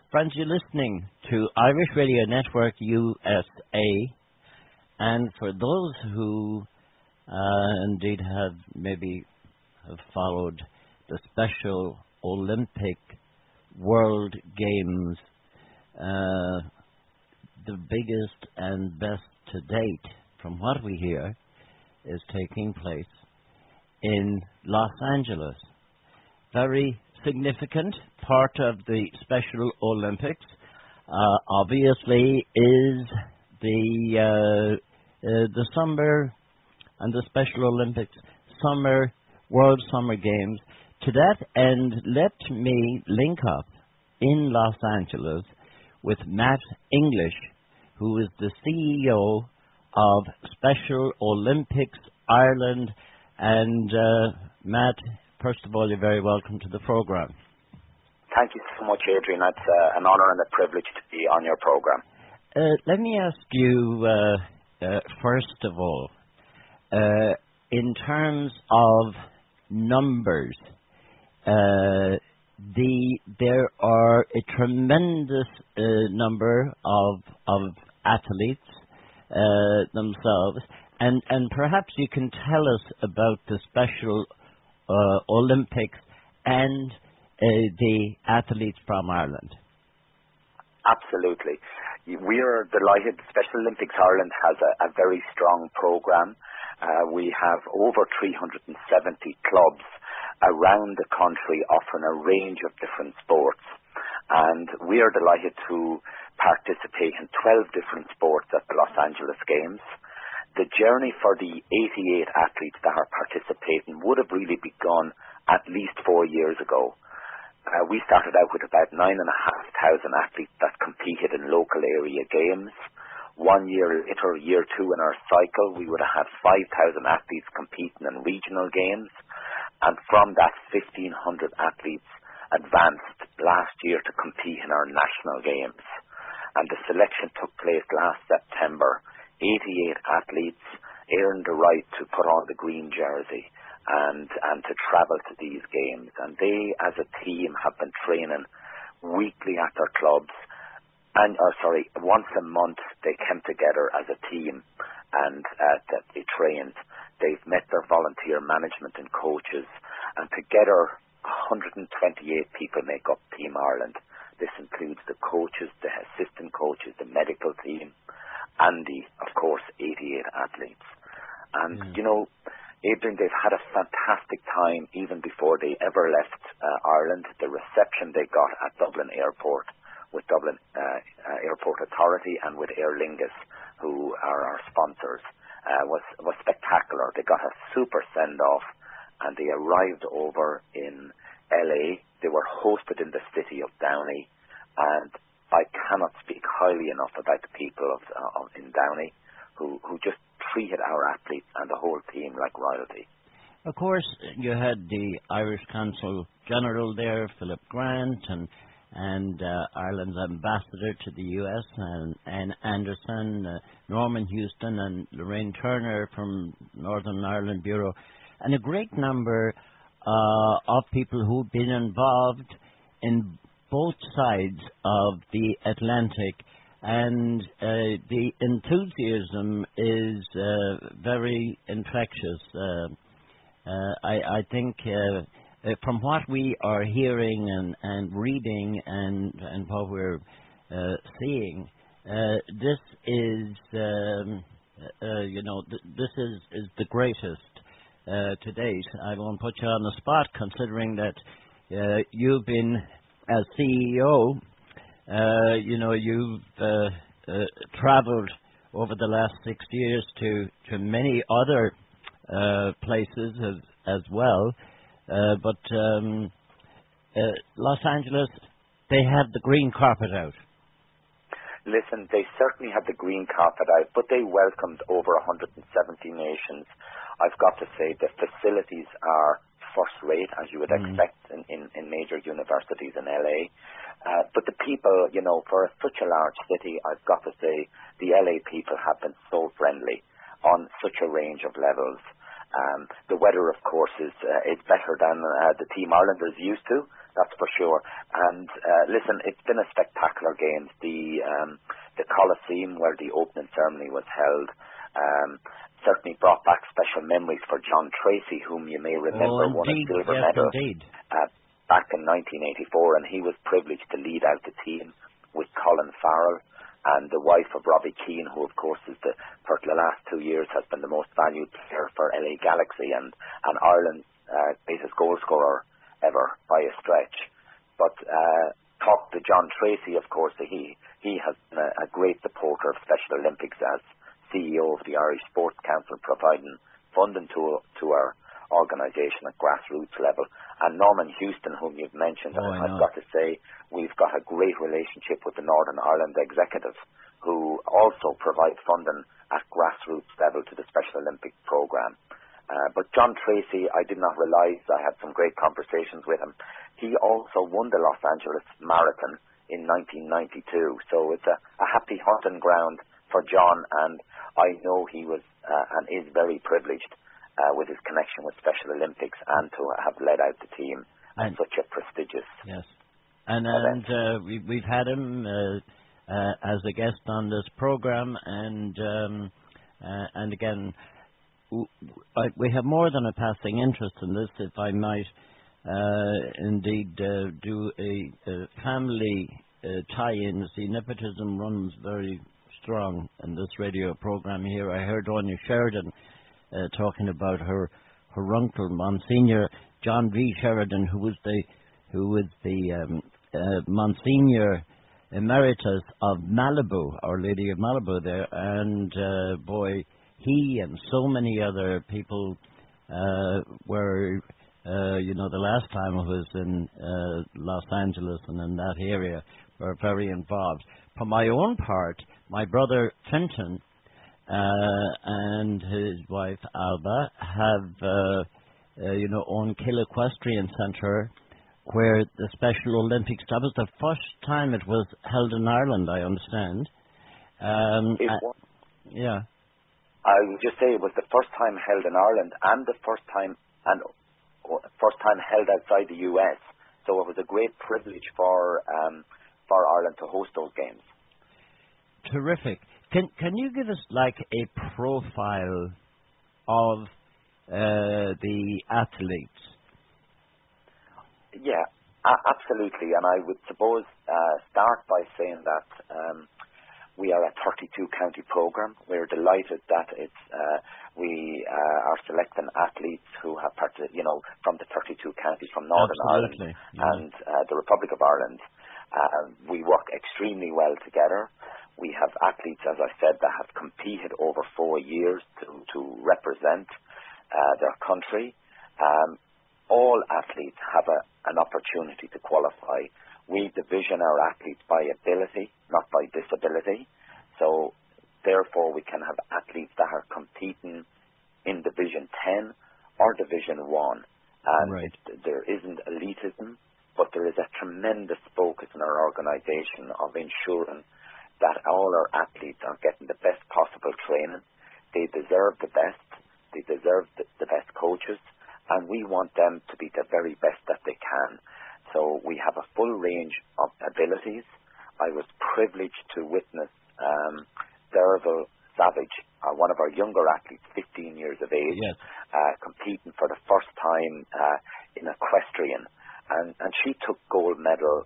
Friends, you're listening to Irish Radio Network USA, and for those who indeed have followed the Special Olympic World Games, the biggest and best to date, from what we hear, is taking place in Los Angeles. Very significant part of the Special Olympics, obviously, is the summer and the Special Olympics World Summer Games. To that end, let me link up in Los Angeles with Matt English, who is the CEO of Special Olympics Ireland. And Matt, first of all, you're very welcome to the program. Thank you so much, Adrian. It's an honour and a privilege to be on your program. Let me ask you, first of all, in terms of numbers, there are a tremendous number of athletes themselves, and perhaps you can tell us about the Special Olympics and the athletes from Ireland. Absolutely. We are delighted. Special Olympics Ireland has a very strong programme. We have over 370 clubs around the country offering a range of different sports. And we are delighted to participate in 12 different sports at the Los Angeles Games. The journey for the 88 athletes that are participating would have really begun at least 4 years ago. We started out with about 9,500 athletes that competed in local area games. 1 year later, year two in our cycle, we would have had 5,000 athletes competing in regional games. And from that, 1,500 athletes advanced last year to compete in our national games. And the selection took place last September. 88 athletes earned the right to put on the green jersey and to travel to these games. And they, as a team, have been training weekly at their clubs. Once a month they came together as a team and they trained. They've met their volunteer management and coaches, and together 128 people make up Team Ireland. This includes the coaches, the assistant coaches, the medical team, and of course, 88 athletes. And, Adrian, they've had a fantastic time even before they ever left Ireland. The reception they got at Dublin Airport with Dublin Airport Authority and with Aer Lingus, who are our sponsors, was spectacular. They got a super send-off, and they arrived over in LA. They were hosted in the city of Downey, and I cannot speak highly enough about the people in Downey who just treated our athletes and the whole team like royalty. Of course, you had the Irish Consul General there, Philip Grant, and Ireland's ambassador to the U.S., and Anderson, Norman Houston, and Lorraine Turner from Northern Ireland Bureau, and a great number of people who've been involved in both sides of the Atlantic, and the enthusiasm is very infectious. I think from what we are hearing and reading and what we're seeing, this is this is the greatest to date. I won't put you on the spot, considering that you've been, as CEO, you've traveled over the last 6 years to many other places as well. But Los Angeles, they have the green carpet out. Listen, they certainly had the green carpet out, but they welcomed over 170 nations. I've got to say the facilities are first rate, as you would expect in major universities in LA. But the people, for such a large city, I've got to say the LA people have been so friendly on such a range of levels. The weather, of course, is better than the Team Ireland is used to. That's for sure. And listen, it's been a spectacular game. The Coliseum, where the opening ceremony was held, certainly brought back special memories for John Tracy, whom you may remember won a silver medal back in 1984, and he was privileged to lead out the team with Colin Farrell and the wife of Robbie Keane, who of course is for the last 2 years has been the most valued player for LA Galaxy and Ireland's greatest goal scorer ever by a stretch. But talk to John Tracy, of course, he has been a great supporter of Special Olympics as CEO of the Irish Sports Council, providing funding to our organisation at grassroots level. And Norman Houston, whom you've mentioned, I've got to say, we've got a great relationship with the Northern Ireland Executive, who also provide funding at grassroots level to the Special Olympic programme. But John Tracy, I did not realise, I had some great conversations with him. He also won the Los Angeles Marathon in 1992. So it's a happy hunting ground for John, and I know he was and is very privileged with his connection with Special Olympics and to have led out the team at such a prestigious event. We've had him as a guest on this program, and again, we have more than a passing interest in this, if I might indeed do a family tie-in. See, nepotism runs very strong in this radio program here. I heard Anya Sheridan talking about her uncle, Monsignor John V. Sheridan, who was the Monsignor Emeritus of Malibu, Our Lady of Malibu there, and he and so many other people were, the last time I was in Los Angeles and in that area, were very involved. For my own part, my brother Finton and his wife Alba have, own Kill Equestrian Centre, where the Special Olympics, that was the first time it was held in Ireland, I understand. Yeah. I would just say it was the first time held in Ireland and the first time held outside the US. So it was a great privilege for Ireland to host those games. Terrific. Can you give us like a profile of the athletes? Yeah, absolutely. And I would suppose start by saying that we are a 32-county program. We're delighted that we are selecting athletes who have from the 32 counties from Northern Ireland and the Republic of Ireland. We work extremely well together. We have athletes, as I said, that have competed over 4 years to represent their country. All athletes have an opportunity to qualify. We division our athletes by ability, not by disability. So, therefore, we can have athletes that are competing in Division 10 or Division 1. And there isn't elitism, but there is a tremendous focus in our organisation of ensuring that all our athletes are getting the best possible training. They deserve the best. They deserve the best coaches. And we want them to be the very best that they can. So we have a full range of abilities. I was privileged to witness Derval Savage, one of our younger athletes, 15 years of age, competing for the first time in equestrian. And she took gold medal.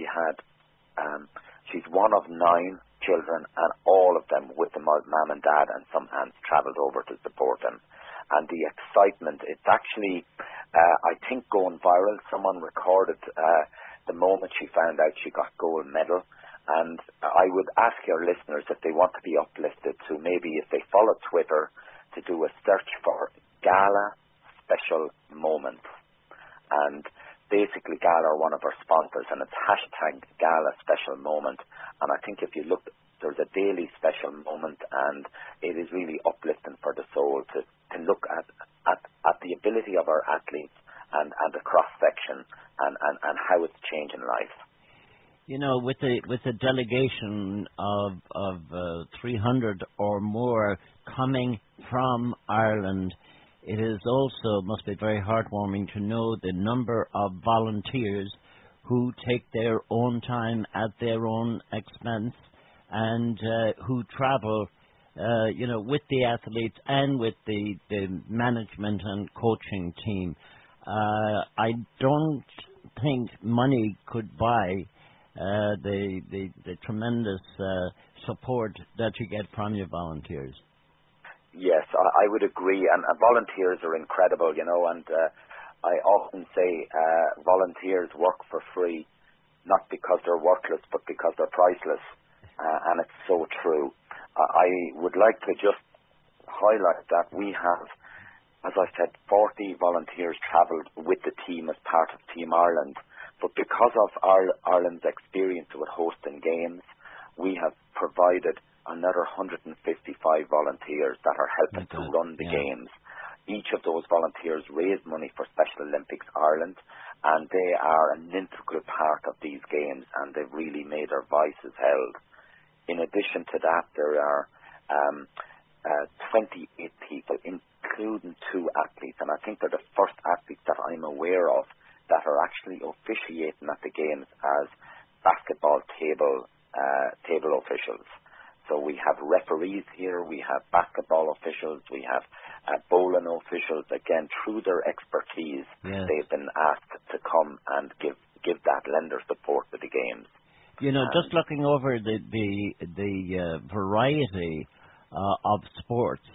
She's one of 9 children, and all of them with the mom and dad and some aunts travelled over to support them. And the excitement, it's actually, I think, going viral. Someone recorded the moment she found out she got gold medal. And I would ask your listeners, if they want to be uplifted, to maybe, if they follow Twitter, to do a search for Gala Special Moments. And basically, Gala are one of our sponsors, and it's hashtag Gala Special Moment. And I think if you look, there's a daily special moment, and it is really uplifting for the soul to look at the ability of our athletes and the cross section and how it's changing life. With the delegation of 300 or more coming from Ireland, it is also must be very heartwarming to know the number of volunteers who take their own time at their own expense and who travel, with the athletes and with the management and coaching team. I don't think money could buy the tremendous support that you get from your volunteers. Yes, I would agree, and volunteers are incredible, and I often say volunteers work for free, not because they're worthless, but because they're priceless, and it's so true. I would like to just highlight that we have, as I said, 40 volunteers travelled with the team as part of Team Ireland, but because of Ireland's experience with hosting games, we have provided another 155 volunteers that are helping to run the games. Each of those volunteers raise money for Special Olympics Ireland, and they are an integral part of these games, and they've really made their voices held. In addition to that, there are 28 people, including 2 athletes, and I think they're the first athletes that I'm aware of that are actually officiating at the games as basketball table officials. So we have referees here, we have basketball officials, we have bowling officials. Again, through their expertise, they've been asked to come and give that lender support to the games. Just looking over the variety of sports,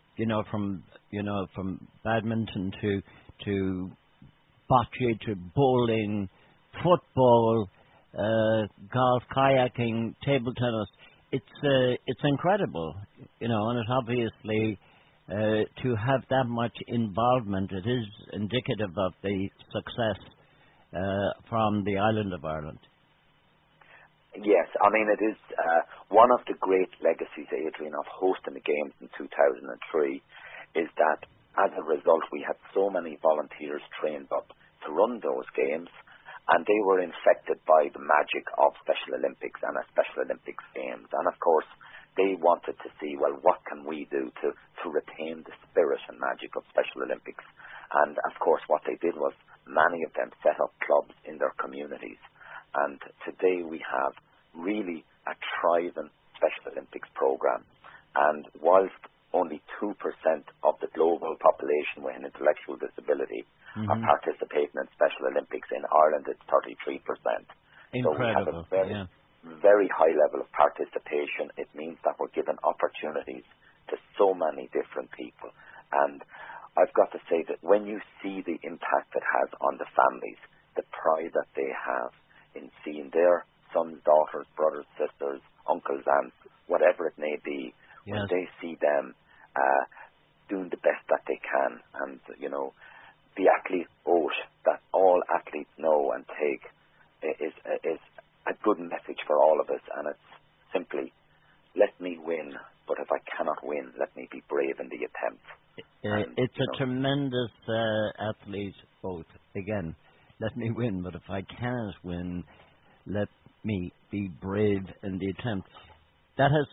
from badminton to bocce to bowling, football, golf, kayaking, table tennis. It's incredible, and it obviously to have that much involvement, it is indicative of the success from the island of Ireland. Yes, I mean it is one of the great legacies, Adrian, of hosting the games in 2003 is that as a result we had so many volunteers trained up to run those games, and they were infected by the magic of Special Olympics and a Special Olympics Games. And of course, they wanted to see, well, what can we do to retain the spirit and magic of Special Olympics? And of course, what they did was many of them set up clubs in their communities. And today we have really a thriving Special Olympics program. And whilst only 2% of the global population with an intellectual disability are participating in Special Olympics, in Ireland it's 33%. Incredible. So we have a very high level of participation. It means that we're given opportunities to so many different people. And I've got to say that when you see the impact it has on the families, the pride that they have in seeing their sons, daughters, brothers, sisters, uncles, aunts, whatever it may be, when they see them doing the best that they can, and the athlete oath that all athletes know and take is a good message for all of us, and it's simply, let me win, but if I cannot win, let me be brave in the attempt. It's a tremendous athlete oath. Again, let me win, but if I cannot win, let me be brave in the attempt. That has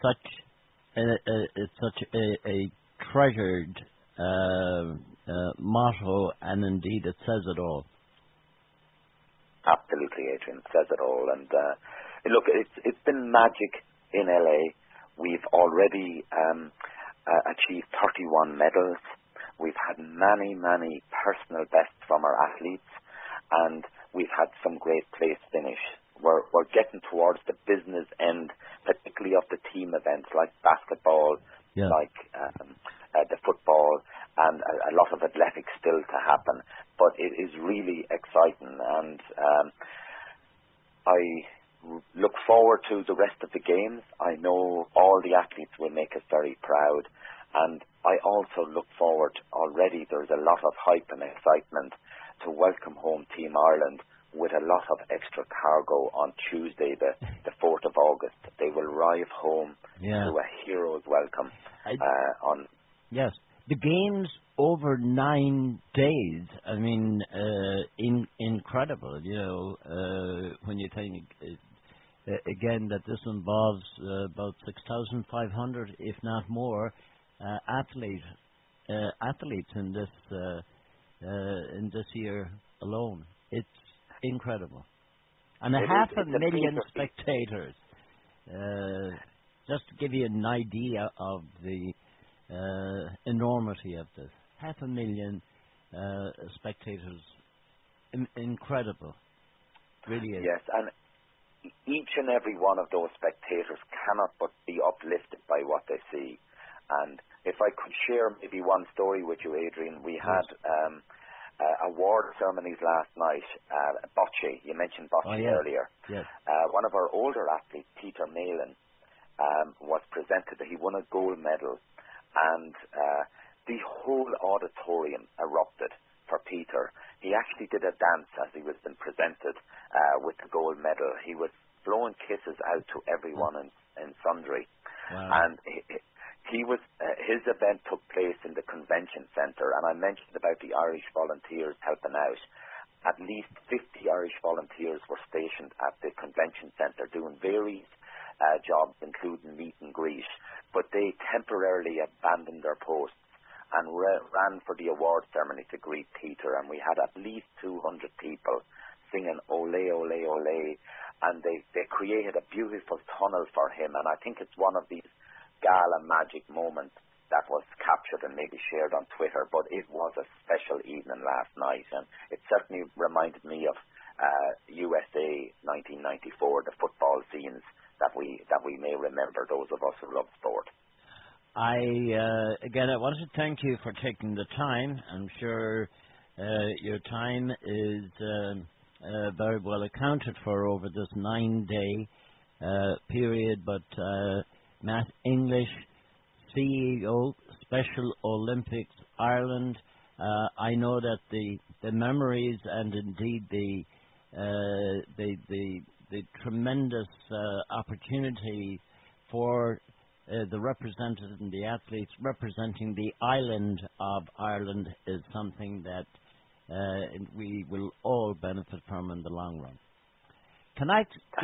such a treasured motto, and indeed it says it all. Absolutely, Adrian, it says it all. And look, it's been magic in LA. We've already achieved 31 medals. We've had many personal bests from our athletes, and we've had some great place finish. We're getting towards the business end, particularly of the team events like basketball, like the football, and a lot of athletics still to happen. But it is really exciting, and I look forward to the rest of the games. I know all the athletes will make us very proud, and I also look forward already. There's a lot of hype and excitement to welcome home Team Ireland with a lot of extra cargo on Tuesday, the 4th of August. They will arrive home to a hero's welcome. Yes, the games over 9 days. I mean, incredible. When you think again that this involves about 6,500, if not more, athletes in this year alone. It's incredible. And It half is, a it's a million major feat. spectators. Just to give you an idea of the enormity of this. 500,000 spectators. Incredible. Really is. Yes, and each and every one of those spectators cannot but be uplifted by what they see. And if I could share maybe one story with you, Adrian, we had award ceremonies last night. Bocce, you mentioned Bocce earlier. Yes. One of our older athletes, Peter Malin, was presented. He won a gold medal, and the whole auditorium erupted for Peter. He actually did a dance as he was being presented with the gold medal. He was blowing kisses out to everyone in sundry. Wow. And he was his event took place in the convention centre, and I mentioned about the Irish volunteers helping out. At least 50 Irish volunteers were stationed at the convention centre doing various jobs, including meet and greet, but they temporarily abandoned their posts and ran for the award ceremony to greet Peter, and we had at least 200 people singing Ole, Ole, Ole, and they created a beautiful tunnel for him, and I think it's one of these gala magic moments that was captured and maybe shared on Twitter, but it was a special evening last night, and it certainly reminded me of USA 1994, the football scenes that we may remember, those of us who love sport. Again, I want to thank you for taking the time. I'm sure your time is very well accounted for over this 9-day period, but Matt English, CEO, Special Olympics Ireland, I know that the memories and indeed the tremendous opportunity for the representatives and the athletes representing the island of Ireland is something that we will all benefit from in the long run. Can I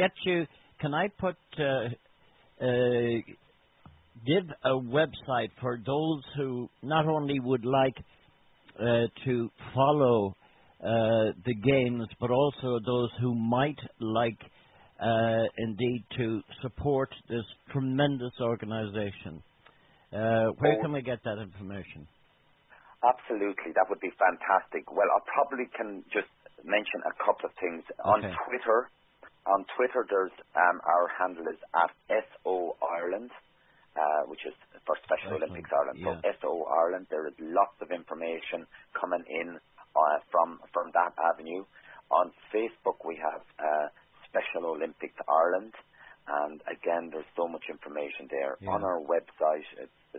give a website for those who not only would like to follow the games, but also those who might like indeed to support this tremendous organization? Where can we get that information? Absolutely, that would be fantastic. Well, I probably can just mention a couple of things. Okay. On Twitter, there's our handle is at SO Ireland, which is for Special Olympics Ireland. Yeah. So SO Ireland, there is lots of information coming in from that avenue. On Facebook, we have Special Olympics Ireland, and again, there's so much information there. Yeah. On our website, it's the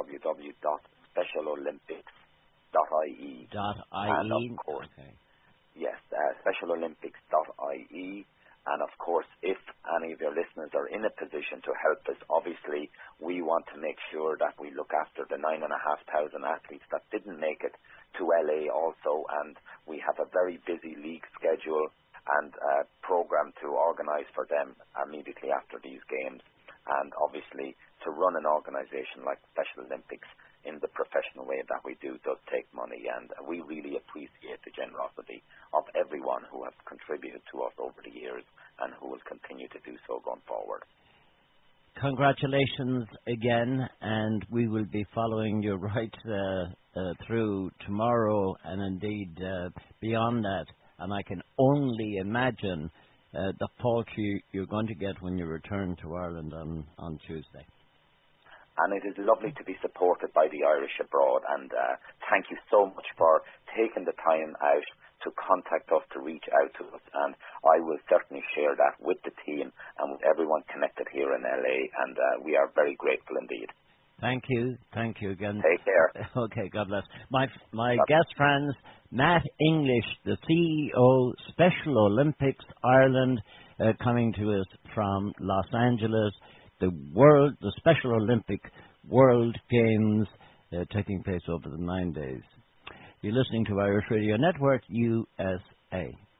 www.specialolympics.ie. And of course, yes, specialolympics.ie. And of course, if any of your listeners are in a position to help us, obviously, we want to make sure that we look after the 9,500 athletes that didn't make it to LA also. And we have a very busy league schedule and program to organise for them immediately after these games. And obviously, to run an organisation like Special Olympics in the professional way that we do does take money, and we really appreciate the generosity of everyone who has contributed to us over the years and who will continue to do so going forward. Congratulations again, and we will be following you right through tomorrow and indeed beyond that. And I can only imagine the fault you're going to get when you return to Ireland on Tuesday. And it is lovely to be supported by the Irish abroad. And thank you so much for taking the time out to contact us, to reach out to us. And I will certainly share that with the team and with everyone connected here in LA. And we are very grateful indeed. Thank you. Thank you again. Take care. Okay, God bless. My guest friends, Matt English, the CEO, Special Olympics Ireland, coming to us from Los Angeles. The Special Olympic World Games taking place over the 9 days. You're listening to Irish Radio Network, USA.